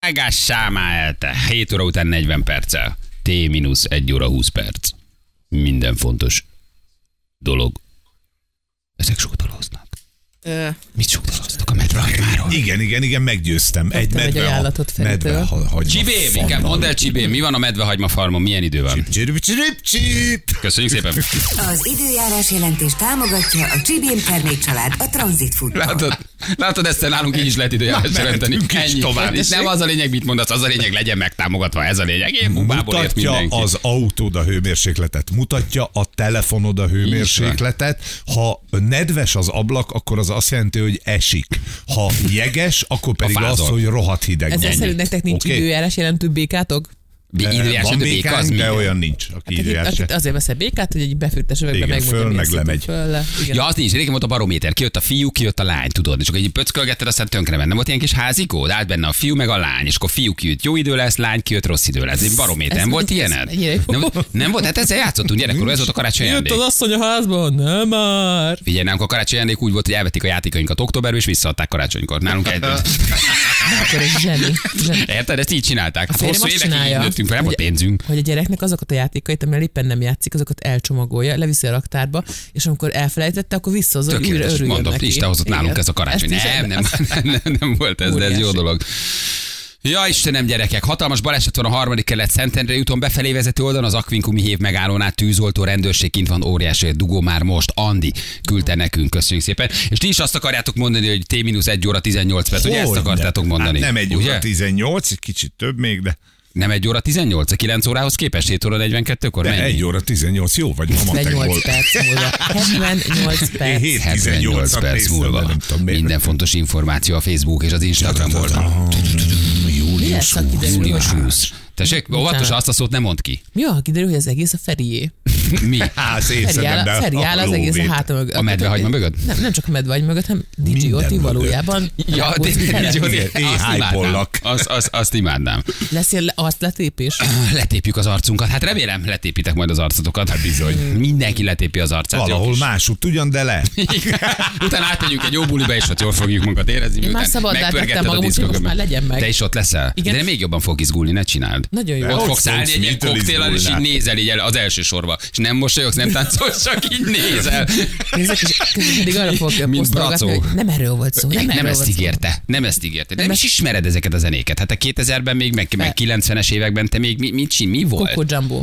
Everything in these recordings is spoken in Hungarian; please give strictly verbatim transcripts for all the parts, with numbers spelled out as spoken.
Vágássá már el te. hét óra után negyven perccel. T mínusz egy óra húsz perc. Minden fontos dolog. Ezek sugdolóznak. Ö... Mit sugdolóztak a medvehagymáról? Igen, igen, igen, meggyőztem. Egy medve, egy állatot medve hagyma. Csibém, inkább mondd el, Csibém, mi van a medvehagyma farmon, milyen idő van? Csirip, csirip, csirip. Köszönjük szépen. Az időjárás jelentés támogatja a Csibém termékcsalád, a Transit Foodban. Látod, látod, ezt nálunk így is lehet időjárás jelenteni. Ennyi. Tovább is. Nem az a lényeg, mit mondasz, az a lényeg, legyen megtámogatva, ez a lényeg. Én bubából ért Mutatja mindenki. az autód a hőmérsékletet, mutatja a telefonod a hőmérsékletet. Ha nedves az ablak, akkor az azt jelenti, hogy esik. Ha jeges, akkor pedig az, hogy rohadt hideg. Ezzel szerint nektek nincs okay. időjárás jelentő békátok? Időjárás Van béka, az békánk, de mi? olyan nincs, aki Hát, időjárás. azért veszel békát, hogy egy befűttes üvegbe Igen, megmondja, föl, milyen meg lemegy. szinten föl le. Igen. Ja, az nincs. Régen volt a barométer. Kijött a fiú, kijött a lány, tudod. És akkor egy pöckölgetted, aztán tönkre ment. Nem volt ilyen kis házikó? De állt benne a fiú, meg a lány. És akkor fiú kijött, jó idő lesz, lány kijött, rossz idő lesz. Egy barométer. Nem volt ilyened? Nem, nem volt? Hát ezzel játszottunk gyerekkorban, ez volt a karácsonyi Jött ajándék. az asszony a házban, nem már. Figyelj, nálunk a karácsonyi ajándék úgy volt, hogy elvették a játékainkat októberben, és visszaadták karácsonykor. Nálunk egy... Akkor ez zseni. zseni. Érted? Ezt így csinálták. Hát férjem hosszú azt évekig így csinálja, nőttünk fel, nem volt hogy- pénzünk. Hogy a gyereknek azokat a játékait, amivel éppen nem játszik, azokat elcsomagolja, leviszi a raktárba, és amikor elfelejtette, akkor visszahozza, hogy újra Tökéletes, örüljön mondom, neki. Isten hozott Igen. nálunk ez a karácsony. Ezt is Nem, nem, el- nem, nem volt ez, de ez jó Óriási. dolog. Ja, Istenem, gyerekek, hatalmas baleset van a harmadik kerület Szentendrei úton befelé vezető oldalon, az Aquincumi hév megállónál tűzoltó rendőrség kint van, óriási dugó már most. Andi küldte nekünk, köszönjük szépen. És ti is azt akarjátok mondani, hogy T mínusz egy óra tizennyolc perc, ugye ezt Hogyne. akartátok mondani? Hát nem egy ugye? óra tizennyolc, egy kicsit több még, de, Nem egy óra tizennyolc, a kilenc órához képest hét óra negyvenkettőkor de mennyi? egy óra tizennyolc, jó vagy ma matekból. hetvennyolc perc múlva. hetvennyolc perc. hét hetvennyolc tizennyolcat perc néztem, múlva. de nem tudom miért. Minden fontos információ a Facebook és az Instagramból. Mi lesz, ha kiderül, Július hogy- húsz. Tessék, óvatosan azt a szót nem mondd ki. Mi van, ha kiderül, hogy az egész a Ferié? Mi? Hát, Feri észredem, áll, de Feri áll az egész a lóvét. háta mögött. A medvehagyma mögött? Nem, nem csak a medvehagyma mögött, hanem dé dzsé Minden Oti mögött. valójában. Ja, de Igen, azt éháj imádnám. pollak. Azt, azt, azt imádnám. Lesz ilyen arcletépés? Letépjük az arcunkat. Hát remélem, letépitek majd az arcotokat. Hát bizony. Mindenki letépi az arcát. Valahol jó kis- másút ugyan, de le. Utána átmegyünk egy jó buliba, és ott jól fogjuk magunkat érezni. Én már miután szabaddá tettem megpörgetted a magam, úgyhogy most diszkókömet. már legyen meg. Te is ott leszel? Igen. De még jobban fog izgulni, ne csináld. Nagyon jó. Ott Hogy fogsz állni fogsz, egy ilyen mitől koktéllal, és így izgulnál? nézel így el az első sorba. És nem mosolyogsz, nem táncolsz, csak így nézel. Nézzek, és pedig arra fogja Mint posztolgatni, Bracó. hogy nem erről volt szó. Nem, Nem, erről ezt volt szó. ígérte. Nem ezt ígérte. De nem Nem is ismered ezeket a zenéket. Hát a kétezerben még, meg, meg kilencvenes években te még mi, mit csin, mi volt? Coco Jumbo.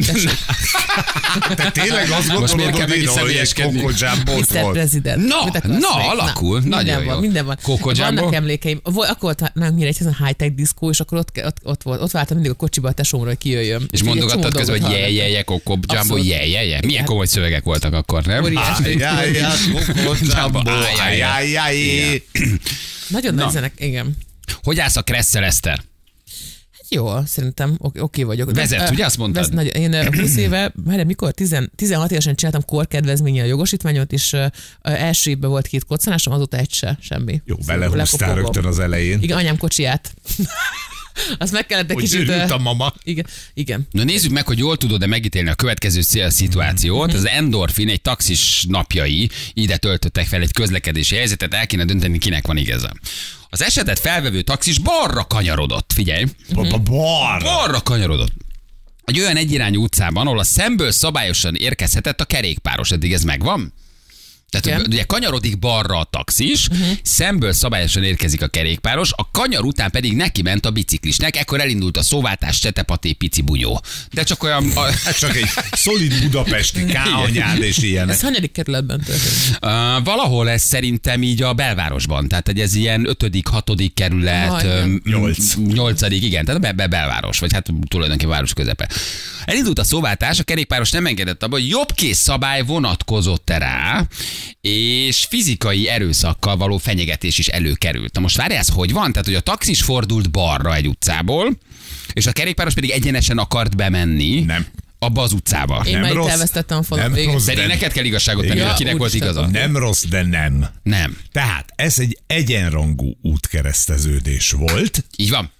Te tényleg azt Most miért gondolod, kell megint Dino, hogy egy személyeskedni? Coco Jumbo miszter volt? President. Na, Mit akarsz na, még? alakul. Nagyon minden jó. van, minden van. Coco Jumbo? Vannak emlékeim. Volt, akkor ott nálunk mire egy high-tech diszkó, és akkor ott, ott, ott volt. Ott vártam mindig a kocsiba a tesómra, hogy kijöjjön. És Úgyhogy egy mondogattad csomó közben, hogy dolgot je, je, hallottam. je, Coco Jumbo, Abszolút. je, je, je. Milyen Igen. komoly szövegek voltak akkor, nem? Óriási. Ájjáj, Coco Jumbo, ájjáj. ájjáj. Nagyon Na. nagy zenek, igen. Hogy állsz a Kresszel, Eszter? Jó, szerintem oké okay vagyok. Vezet, Ö, ugye azt mondtad? Vez, nagy, én ö, húsz éve, már mikor, tíz, tizenhat évesen csináltam korkedvezménye a jogosítványot, és ö, ö, első évben volt két koccanásom, azóta egy se, semmi. Jó, Szóval belehúztál lekopogom. rögtön az elején. Igen, anyám kocsiját. Azt meg kellett egy Hogy kicsit... örült ö, a mama. Igen, igen. Na nézzük meg, hogy jól tudod-e megítélni a következő szí- szituációt. Az endorfin egy taxis napjai ide töltöttek fel egy közlekedési helyzetet, el kéne dönteni, kinek van igaza. Az esetet felvevő taxis balra kanyarodott, figyelj, Bar. balra kanyarodott. Egy olyan egyirányú utcában, ahol a szemből szabályosan érkezhetett a kerékpáros, eddig ez megvan? Tehát Igen. ugye kanyarodik balra a taxis, uh-huh. szemből szabályosan érkezik a kerékpáros, a kanyar után pedig neki ment a biciklisnek, ekkor elindult a szóváltás, csetepaté, pici bunyó. De csak olyan... A, Hát csak egy szolid budapesti káanyád és ilyenek. Ez hanyadik kerületben történt? Uh, valahol ez szerintem így a belvárosban, tehát hogy ez ilyen ötödik, hatodik kerület, Ah, igen. öm, Nyolc. nyolcadik, igen, tehát a be, be, belváros, vagy hát tulajdonképpen város közepe. Elindult a szóváltás, a kerékpáros nem engedett abba, hogy jobbkész szabály vonatkozott rá, és fizikai erőszakkal való fenyegetés is előkerült. Na most várj, ez hogy van? Tehát, hogy a taxis fordult balra egy utcából, és a kerékpáros pedig egyenesen akart bemenni. Nem. Abba az utcába. Én Nem már itt rossz, elvesztettem a fonalat. nem Igen. rossz. Pedig de- neked kell igazságot tenni, Igen. hogy kinek Ja, volt úristen. igaza. Nem rossz, de nem. Nem. Tehát ez egy egyenrangú útkereszteződés volt. Így van.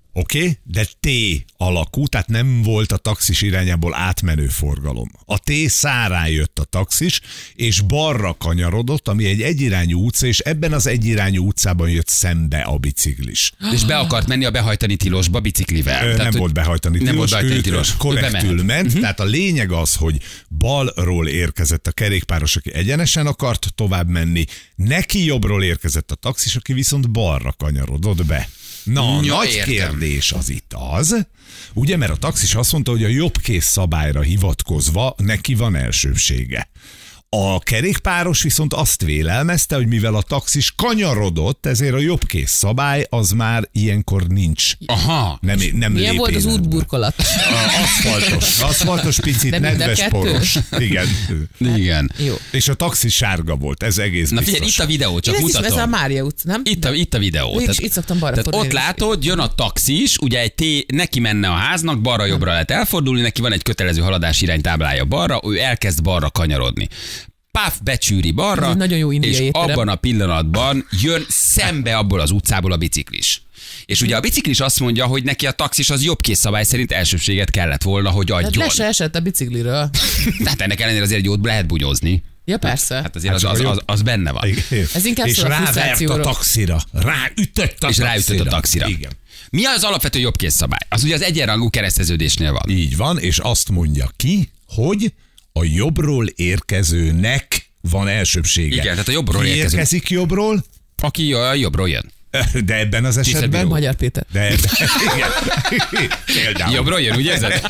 Oké, okay? De T alakú, tehát nem volt a taxis irányából átmenő forgalom. A T szárán jött a taxis, és balra kanyarodott, ami egy egyirányú utca, és ebben az egyirányú utcában jött szembe a biciklis. És be akart menni a behajtani tilosba biciklivel. Ö, tehát, nem volt behajtani tilos, nem volt behajtani ő tilos. korrektül Ő ment, uh-huh. tehát a lényeg az, hogy balról érkezett a kerékpáros, aki egyenesen akart tovább menni, neki jobbról érkezett a taxis, aki viszont balra kanyarodott be. Na, ja, nagy értem. kérdés az itt az, ugye, mert a taxis azt mondta, hogy a jobbkész szabályra hivatkozva neki van elsőbsége. A kerékpáros viszont azt vélelmezte, hogy mivel a taxis kanyarodott, ezért a jobbkész szabály az már ilyenkor nincs. Aha. Nem, nem Milyen volt az életbe. útburkolat? Aszfaltos. Aszfaltos, picit De mind a nedves, kettő? poros. Igen. Igen. Jó. És a taxi sárga volt, ez egész Na biztos. figyelj, itt a videó, csak Én ezt is, mutatom. ez a Mária utca, nem? Itt a, itt a videó. Mégis itt szoktam balra tehát fordulni. ott látod, jön a taxis, ugye egy T, neki menne a háznak, balra-jobbra lehet elfordulni, neki van egy kötelező haladási iránytáblája balra, ő elkezd balra kanyarodni. Páf, becsűri balra, Ez egy nagyon jó indiai és étterem. abban a pillanatban jön szembe abból az utcából a biciklis. És ugye a biciklis azt mondja, hogy neki a taxis az jobb készszabály szerint elsőbséget kellett volna, hogy Hát adjon. le se esett a bicikliről. Tehát ennek ellenére azért jót lehet bunyózni. Ja, persze. Hát azért az, az, az, az benne van. Igen. Ez inkább és szól a rávert a frusztrációról. taxira. Ráütött a És ráütött a taxira. Igen. Mi az alapvető jobbkészszabály? Az ugye az egyenrangú kereszteződésnél van. Így van, és azt mondja ki, hogy a jobbról érkezőnek van elsőbsége. Igen, tehát a jobbról Ki érkező. érkezik jobbról, Aki a jobbról jön. de ebben az esetben... bíró. Magyar Péter. De ebben, igen. Például. Jobbról jön, ugye érzed?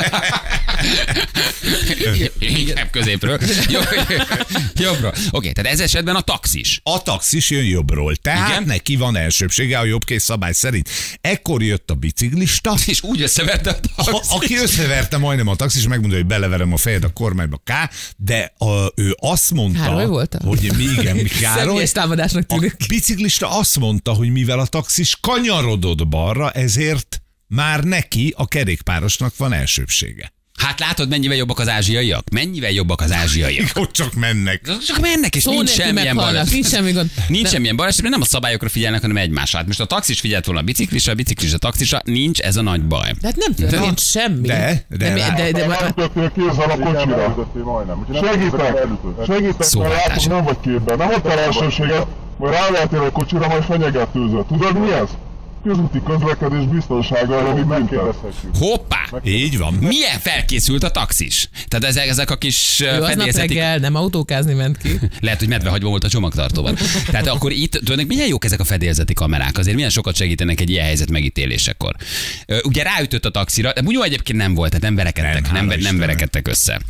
Inkább középről. Jobb, jobbról. Oké, tehát ez esetben a taxis. A taxis jön jobbról, tehát Igen. neki van elsőbsége a jobbkész szabály szerint. Ekkor jött a biciklista, És úgy összeverte a a, taxis. aki összeverte majdnem a taxis, megmondja, hogy beleverem a fejed a kormányba, K, de a, ő azt mondta, Károly volt? hogy mi, igen, mi Károly, Személyes támadásnak a tűnik. biciklista azt mondta, hogy mivel a taxis kanyarodott balra, ezért már neki, a kerékpárosnak van elsőbsége. Hát látod, mennyivel jobbak az ázsiaiak? Mennyivel jobbak az ázsiaiak? Ott csak mennek. Csak mennek, és Szó nincs nélkül semmilyen meghalnak, baleset. nincs semmi gond. Nincs De- semmilyen baleset, mert nem a szabályokra figyelnek, hanem egymásra. Hát most a taxis figyelt volna a biciklisre, a biciklis a taxisra, nincs ez a nagy baj. De hát nem történt semmi. De, de de, rá- de, de, de, Elütöttél kézzel a kocsira. Segítek, segítek, Szóváltás. mert látom, nem vagy képben. Nem adtál elsőséget, majd rávertél a kocsira, majd fenyegetőzött. Tudod mi ez? Közúti közlekedés biztonsága elleni büntet. Hoppá! Így van. Milyen felkészült a taxis? Tehát ezek, ezek a kis ő aznap fedélzetik. reggel nem autókázni ment ki. Lehet, hogy medvehagyva volt a csomagtartóban. Tehát akkor itt tudod, milyen jók ezek a fedélzeti kamerák, azért milyen sokat segítenek egy ilyen helyzet megítélésekor. Ö, Ugye ráütött a taxira, de Bunyó egyébként nem volt, tehát nem verekedtek, Nem, nem, hála nem, nem Istennek. verekedtek össze.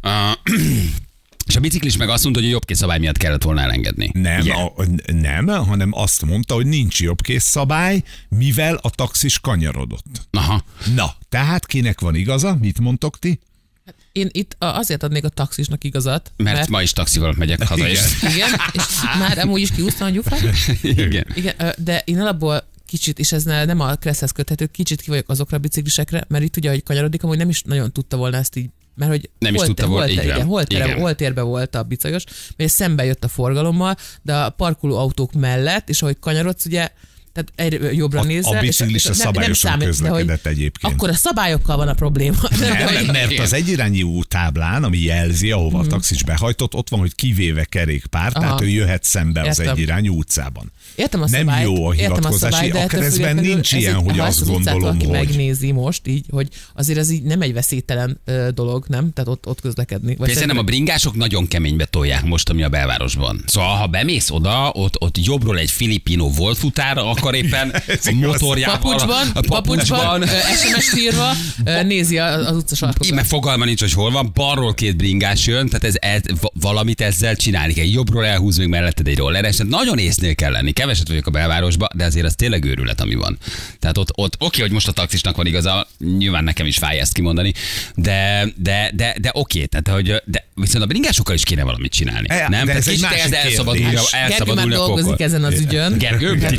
Uh, és a biciklis meg azt mondta, hogy a jobbkész szabály miatt kellett volna elengedni. Nem, Ugye? a, nem, hanem azt mondta, hogy nincs jobbkész szabály, mivel a taxis kanyarodott. Aha. Na, tehát kinek van igaza? Mit mondtok ti? Én itt a- azért adnék a taxisnak igazat, Mert, mert ma is taxival megyek haza is. Igen. igen, és már amúgy is kiúsztam a gyufát. Igen. Igen, ö, de én alapból kicsit, és ez ne- nem a Kresszhez köthető, kicsit ki vagyok azokra a biciklisekre, mert itt ugye, hogy kanyarodik, amúgy nem is nagyon tudta volna ezt így, mert hogy Nem is hol, tudta volna, hol, így van. igen, hol, tere, Igen. hol térbe volt a bicajos, mert szembe jött a forgalommal, de a parkoló autók mellett, és ahogy kanyarodsz, ugye, tehát egyre jobbra A- nézve. a és- biciklista és nem- nem szabályosan számít, de hogy közlekedett egyébként. Akkor a szabályokkal van a probléma. Nem, mert Igen. az egyirányú táblán, ami jelzi, ahova a taxis behajtott, ott van, hogy kivéve kerékpár, Aha. tehát ő jöhet szembe az Értem. egyirányú utcában. Értem a Nem szabályt, jó a értem hivatkozási, szabályt, de a ettől keresztben függetlenül nincs ez ilyen, így- hogy ha azt ezt az utcát gondolom, valaki hogy... megnézi most így, hogy azért ez így nem egy veszélytelen ö, dolog, nem? Tehát ott, ott közlekedni. Vagy Persze nem, a bringások nagyon keménybe tolják most, ami a belvárosban. Szóval, ha bemész oda, ott, ott jobbról egy filipino volt futár, akar éppen a motorjával, papucsban, a papucsban, ö, es em es írva, ö, nézi a- az utca sarkokat. Íme fogalma nincs, hogy hol van, balról két bringás jön, tehát ez, ez va- valamit ezzel csinálni kell. Jobbról elhúz még melletted egy rolleres, tehát nagyon észnél kell lenni. Keveset vagyok a belvárosba, de azért az tényleg őrület, ami van. Tehát ott, ott oké, hogy most a taxisnak van igaza, nyilván nekem is fáj ezt kimondani, de, de, de, de oké, tehát hogy, de viszont a bringásokkal is kéne valamit csinálni. E, nem? de Tehát ez egy kicsit másik kezd elszabadulni, kérdés. Gergő már elszabadulni a dolgozik kokol. ezen az ügyön. Gergő, ti csak így.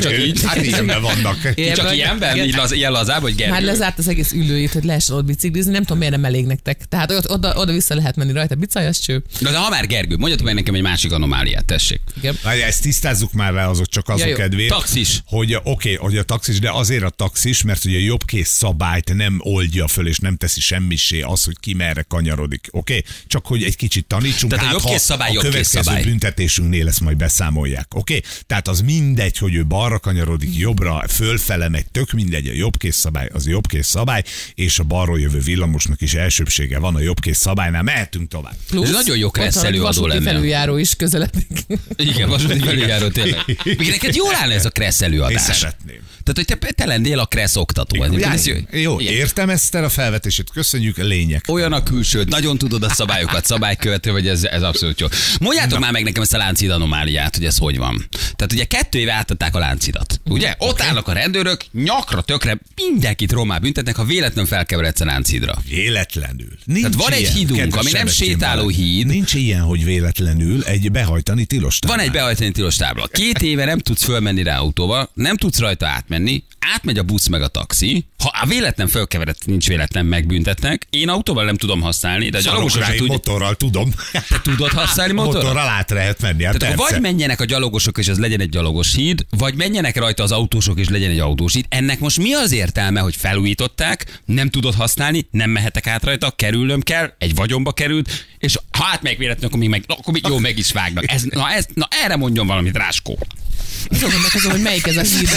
Hát ilyenben vannak. Ilyen Csak vagy- ilyenben? igen. Így laz, ilyen lazább, hogy Gergő? Már lezárt az egész ülőit, hogy lehessen ott biciklizni, nem tudom, miért nem elég nektek. Tehát ott, oda, oda vissza lehet menni rajta, bicaj, az cső. Na, de ha már Gergő, mondjatok meg nekem egy másik anomáliát, tessék. Igen. Várj, ezt tisztázzuk már le azok csak azok Ja, jó. kedvéért. Taxis. Hogy oké, okay, hogy a taxis, de azért a taxis, mert ugye a jobbkész szabályt nem oldja föl, és nem teszi semmisé az, hogy ki merre kanyarodik. Oké? Okay? Csak hogy egy kicsit tanítsunk. Tehát a hát, jobbkész ha szabály a jobbkész következő szabály. büntetésünknél ezt majd beszámolják. Oké? Okay? Tehát az mindegy, hogy ő balra kanyarodik, jobbra, fölfele megy, tök mindegy, a jobbkész szabály az a jobbkész szabály, és a balról jövő villamosnak is elsőbsége van a jobbkész szabálynál. Mehetünk tovább. Plusz, Ez nagyon jó ott van egy kresszelő adó vasúti lenne. felüljáró is közeledik. Igen, vasúti felüljáró tényleg. Még neked jól állna ez a Kressz Én előadás. szeretném. Tehát, hogy te, te lennél a Kressz oktató. Egyébként ez Jó, jó, Igen. értem ezt a felvetését, köszönjük, lényeg. Olyan a külsőd, nagyon tudod a szabályokat, szabálykövető, vagy ez, ez abszolút jó. Mondjátok már meg nekem ezt a láncid anomáliát, hogy ez hogy van. Tehát ugye kettő éve átadták a láncidat. Ugye? Ott állnak a rendőrök, nyakra, tökre, mindenkit rommá büntetnek, ha véletlenül felkeveredsz a láncidra. Véletlenül. Nincs Tehát van egy ilyen, hídunk, kedves ami nem Sebestyén sétáló Balázs. híd. Nincs ilyen, hogy véletlenül egy behajtani tilos táblán. Van egy behajtani tilos tábla. Két éve nem tudsz fölmenni rá autóval, nem tudsz rajta átmenni, átmegy a busz meg a taxi. Ha a véletlen fölkeveredt, nincs véletlen, megbüntetnek. Én autóval nem tudom használni, de a gyalogosok Szarokos, át egy tudja. motorral tudom. Te tudod használni motorral? Motorral át lehet menni. Hát Tehát persze. vagy menjenek a gyalogosok, és az legyen egy gyalogos híd, vagy menjenek rajta az autósok, és legyen egy autós híd. Ennek most mi az értelme, hogy felújították, nem tudod használni, nem mehetek át rajta, kerülnöm kell, egy vagyonba került, és ha átmegyek véletlenül, akkor még, meg, akkor még jó meg is vágnak. Ez, na, ez, na erre mondjon valamit, Ráskó. Azon gondolkozom, hogy melyik ez a híd.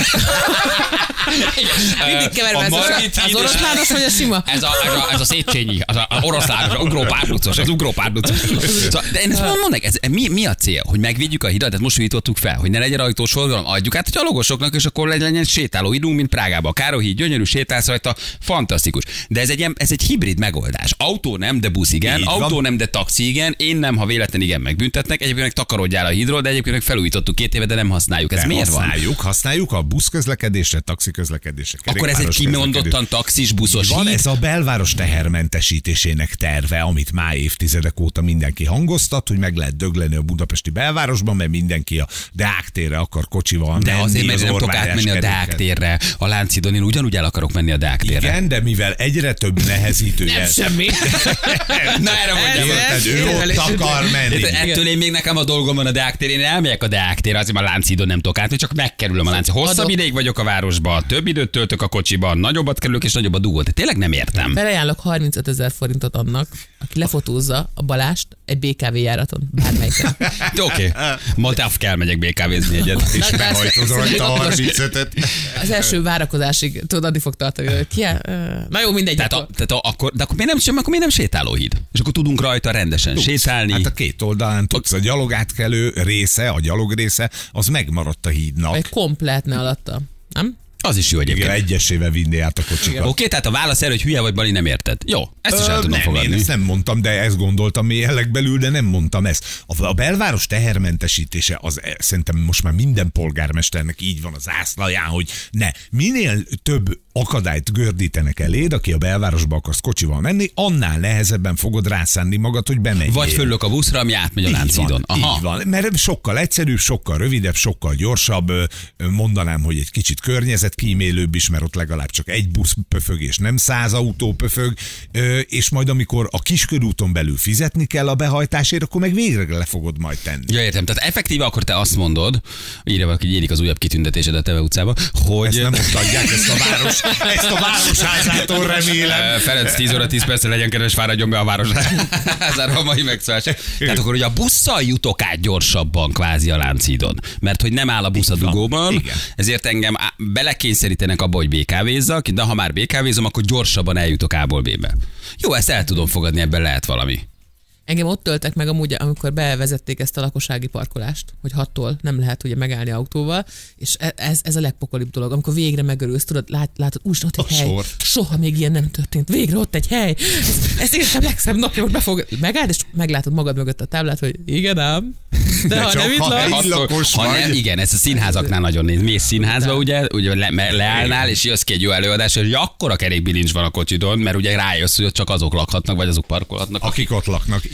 Mindig keverve A ez a, Margit az híd és- oroszlános vagy a sima? Ez a, ez a, ez a Széchenyi, az a, a oroszlános, az ugrópárducos, az ugrópárducos. Szóval, de én ezt mondom, mondom, ez, mi, mi a cél? Hogy megvédjük a hidat? Tehát most újítottuk fel, hogy ne legyen rajtós forgalom, adjuk át a gyalogosoknak, és akkor legyen egy sétáló hídunk, mint Prágában. A Károly híd, gyönyörű, sétálsz rajta, fantasztikus. De ez egy, ilyen- ez egy hibrid megoldás. Autó nem, de busz igen, Így van. autó nem, de taxi igen, én nem, ha véletlen igen, megbüntetnek. Egyébként meg takarodjál a hídról, de egyébként meg felújítottuk két éve, de nem használjuk. Ez De miért van? használjuk, használjuk a buszközlekedésre, taxiközlekedésre. Akkor ez egy kerékpáros kimondottan közlekedésre. taxis, buszos Van híd. ez a belváros tehermentesítésének terve, amit már évtizedek óta mindenki hangoztat, hogy meg lehet dögleni a budapesti belvárosban, mert mindenki a Deák térre akar kocsival De menni. azért, mert az nem tudok Orvályás átmenni a kerékkel. Deák térre, a Lánchídon, én ugyanúgy el akarok menni a Deák térre. Igen, de mivel egyre több nehezítője. Nem semmi. Na erre mondjam. Ez- Érted, ő ott akar menni. Érted, ettől én még nekem a dolgom van a Deák térén, én elmegyek a Deák térre, azért már a Lánchídon nem tudok átmenni, csak megkerülöm a Lánchídon. Hosszabb Adok. ideig vagyok a városban, több időt töltök a kocsiban, nagyobbat kerülök és nagyobb a dugó. De tényleg nem értem. Felajánlok harmincöt ezer forintot annak, aki lefotózza a Balást egy bé ká vé járaton, bármelyiken. De Oké, ma táv kell megyek bé ká vézni egyet. És Na, behajtod de rajta a akkor- harmincötöt. Az első várakozásig, tudod, addig fog tartani, hogy ki el- Na jó, mindegy. Tehát, a, akkor. tehát a, akkor, de akkor miért, nem, sem- akkor miért nem sétálóhíd? És akkor tudunk rajta rendesen sétálni. Hát a két oldalán tudsz, a gyalogátkelő része, a gyalog része, az megmaradt a hídnak. Vagy kompletne alatta. Nem? Az is jó egyébként. Igen, egyesével vinné át a kocsikat. Oké, tehát a válasz erre, hogy hülye vagy, Bali, nem érted. Jó, ezt is el Ö, tudom nem, fogadni. én ezt nem mondtam, de ezt gondoltam mélyen belül, de nem mondtam ezt. A, a belváros tehermentesítése, az e, szerintem most már minden polgármesternek így van az zászlaján, hogy ne, minél több akadályt gördítenek eléd, aki a belvárosba akarsz kocsival menni, annál nehezebben fogod rászánni magad, hogy bemenjél. Vagy fölök a buszra, ami átmegy a Így Lánchídon. van, Aha. így van, mert sokkal egyszerűbb, sokkal rövidebb, sokkal gyorsabb, ö, ö, mondanám, hogy egy kicsit környezetkímélőbb is, mert ott legalább csak egy busz pöfög, és nem száz autó pöfög, ö, és majd amikor a kiskörúton belül fizetni kell a behajtásért, akkor meg végre le fogod majd tenni. Ja, értem. Tehát effektíve akkor te azt mondod, írja valaki, hogy érik az újabb kitüntetésed a Teve utcába, hogy... Ezt nem ott adják, ezt a város, ezt a városházától remélem. Ö, Ferenc tíz óra tíz percre legyen kedves, fáradjon be a városházára a mai megszólás. Tehát akkor, hogy a busszal jutok át gyorsabban kvázi a Lánchídon, mert hogy nem áll a busz a Így van, dugóban, igen. ezért engem á- belekényszerítenek abba, hogy bé ká vézzak, de ha már bé ká vézom, akkor gyorsabban eljutok A-ból B-be. Jó, ezt el tudom fogadni, ebben lehet valami. Engem ott töltek meg amúgy, amikor bevezették ezt a lakossági parkolást, hogy hattól nem lehet ugye megállni autóval, és e- ez, ez a legpokolibb dolog, amikor végre megörülsz, tudod, lát, látod, úgy ott egy A hely, sor. soha még ilyen nem történt, végre ott egy hely, ez, ez életem legszebb napja, hogy be fog, megáll, és meglátod magad mögött a táblát, hogy igen ám, de, De ha csak nem itt ha laksz, egy Attól- lakos ha vagy. nem, igen, ezt a színházaknál nagyon néz. Mész színházba, ugye, ugye le, me- leállnál, és jössz ki egy jó előadás, hogy akkora kerékbilincs van a kocsidon, mert ugye rájössz, hogy ott csak azok lakhatnak, vagy azok parkolhatnak. Akik ott laknak,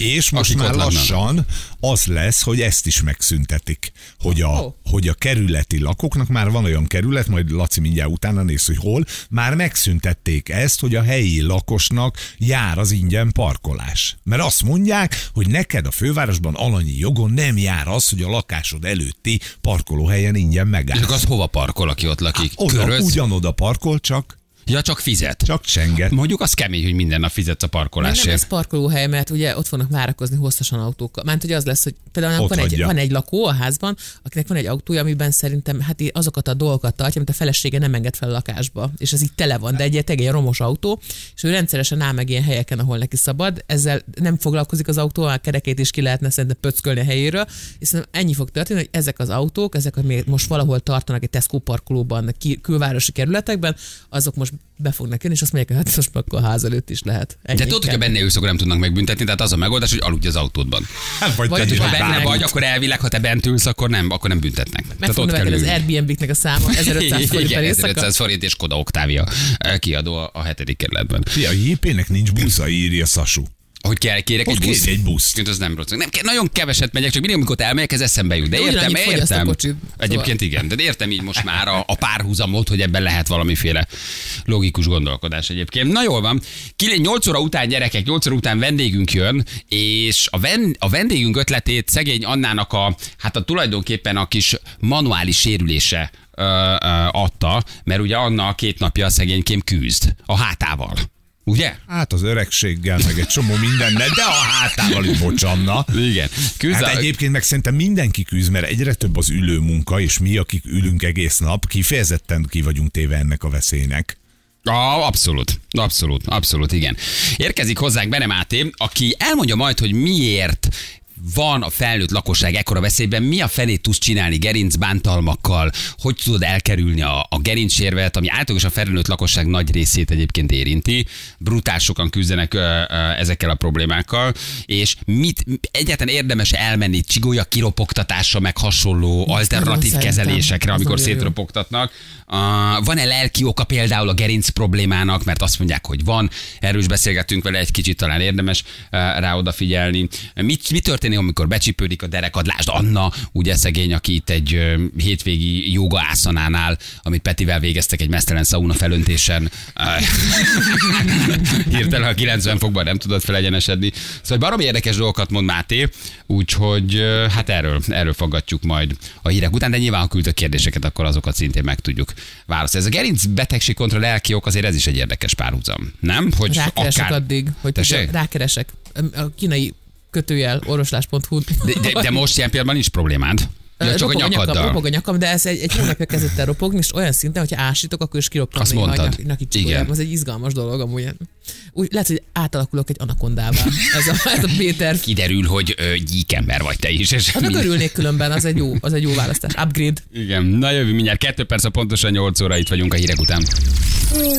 És most akik már ott laknak. lassan az lesz, hogy ezt is megszüntetik. Hogy a, Oh. hogy a kerületi lakóknak már van olyan kerület, majd Laci mindjárt utána néz, hogy hol, már megszüntették ezt, hogy a helyi lakosnak jár az ingyen parkolás. Mert azt mondják, hogy neked a fővárosban alanyi jogon nem jár az, hogy a lakásod előtti parkolóhelyen ingyen És megállsz. akkor az hova parkol, aki ott lakik? Oda, Köröz? ugyanoda parkol, csak, Ja, csak fizet. csak csenget. Mondjuk az kemény, hogy minden nap fizetsz a Még nem parkolásért. lesz parkolóhely, mert ugye ott fognak várakozni hosszasan autókkal. Mert hogy az lesz, hogy például Ott van egy, hagyja. van egy lakó a házban, akinek van egy autója, amiben szerintem hát í- azokat a dolgokat tartja, amit a felesége nem enged fel a lakásba. És ez így tele van, de egy, egy, egy romos autó, és ő rendszeresen áll meg ilyen helyeken, ahol neki szabad. Ezzel nem foglalkozik az autó, a kerekét is ki lehetne szerintem pöckölni a helyéről. És szerintem ennyi fog történni, hogy ezek az autók, ezek, amik most valahol tartanak egy Tesco parkolóban, ki, külvárosi kerületekben, azok most be fognak jönni, és azt mondják, hogy hát most akkor a ház előtt is lehet. Ennyi De tudod, hogyha kell. benne ülsz, akkor nem tudnak megbüntetni, tehát az a megoldás, hogy aludj az autódban. Hát, vagy Vagy te Tehát, Vagy hogyha bármi. benne vagy, akkor elvileg, ha te bent ülsz, akkor nem, akkor nem büntetnek. Meg Tehát fog ott kell növekedni az ülni. Airbnb-nek a száma, ezerötszáz forint per Igen, éjszaka. ezerötszáz forint és Skoda Octavia kiadó a- a hetedik kerületben. Fia, a jé pé-nek nincs busza, írja Sasu. Hogy kell, kérek Hogy egy buszt? kérj egy buszt. Mint az nem rossz. Nem, kell- nagyon keveset megyek, csak mindig, amikor ott elmegyek, ez eszembe jut. De De értem, ugyanannyit fogyaszt a értem. kocsid, Egyébként igen, de értem így most már a, a párhuzamot, hogy ebben lehet valamiféle logikus gondolkodás egyébként. Na jól van, nyolc óra után gyerekek, nyolc óra után vendégünk jön, és a, ven, a vendégünk ötletét szegény Annának a, hát a tulajdonképpen a kis manuális sérülése ö, ö, adta, mert ugye Anna két napja a szegénykém küzd a hátával. Ugye? Hát az öregséggel, meg egy csomó mindennel, de a hátával is bocsanna. Igen. Küzd Hát a- egyébként meg szerintem mindenki küzd, mert egyre több az ülő munka, és mi, akik ülünk egész nap, kifejezetten ki vagyunk téve ennek a veszélynek. Ah, abszolút, abszolút, abszolút, igen. Érkezik hozzánk Bene Máté, aki elmondja majd, hogy miért van a felnőtt lakosság ekkora veszélyben, mi a fenét tudsz csinálni gerincbántalmakkal, hogy tudod elkerülni a, a gerincsérvet, ami általában a felnőtt lakosság nagy részét egyébként érinti. Brutál sokan küzdenek ö, ö, ezekkel a problémákkal, és mit egyáltalán érdemes elmenni csigolya kiropogtatásra, meg hasonló alternatív nagyon kezelésekre, szerintem. amikor Az nagyon jó. szétropogtatnak. Uh, van-e lelki oka például a gerinc problémának, mert azt mondják, hogy van. Erről is beszélgettünk vele egy kicsit, talán érdemes uh, rá odafigyelni. Mit, mi történik, amikor becsípődik a derekad? Lásd Anna, ugye szegény, aki itt egy uh, hétvégi joga ászanánál, amit Petivel végeztek egy mesztelen szauna felöntésen. Uh, hirtelen a kilencven fokban nem tudott felegyenesedni. Szóval baromi érdekes dolgokat mond Máté, úgyhogy uh, hát erről, erről foggatjuk majd a hírek után, de nyilván ha küldtök kérdéseket, akkor azokat szintén meg tudjuk válaszolni. Ez a gerinc betegség kontra lelki ok, azért ez is egy érdekes párhuzam, nem? Hogy Rákeresek akár... addig, hogy Tessék? tudja, rákeresek. A kínai kötőjel orvoslás pont hu. De, de, de most ilyen pillanatban nincs problémád. Ja, csak a Ropog nyakaddal. nyakam, ropog a nyakam, de ez egy, egy hónapja kezdett el ropogni, és olyan szinten, hogyha ásítok, akkor is kiroppan Azt néha a mondtad. nyak- nyaki Igen. csigolyám. Ez egy izgalmas dolog amúgy. Úgy, lehet, hogy átalakulok egy anakondává. Ez a, ez a Péter. Kiderül, hogy ö, gyíkember vagy te is. És Hát mind- örülnék különben, az egy jó, az egy jó választás. Upgrade. Igen, na jövő mindjárt kettő perc, a pontosan nyolc óra itt vagyunk a hírek után.